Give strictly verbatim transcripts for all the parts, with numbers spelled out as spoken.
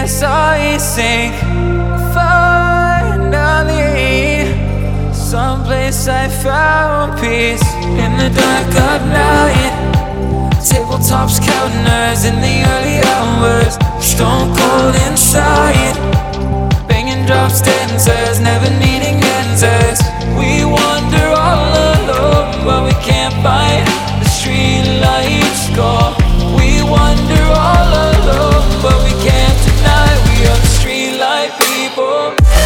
saw you sink. Finally, someplace I found peace. In the dark of night, tabletops counting hours in the early hours. Stone cold inside, banging drops, dancers, never needing answers. We wander all alone, but we can't find the street lights go. We wander all alone, but we can't deny we are the street light people.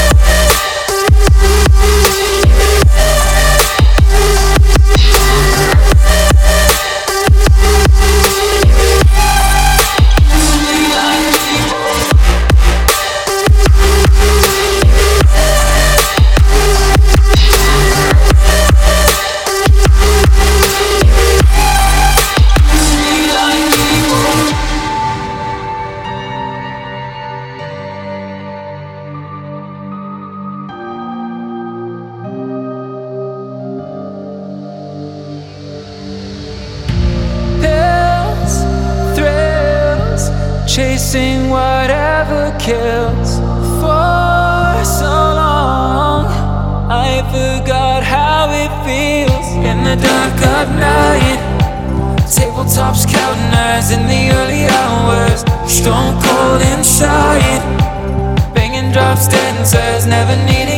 Chasing whatever kills. For so long I forgot how it feels. In the dark of night, tabletops counting hours in the early hours. Stone cold inside, banging drops, dancers, never needing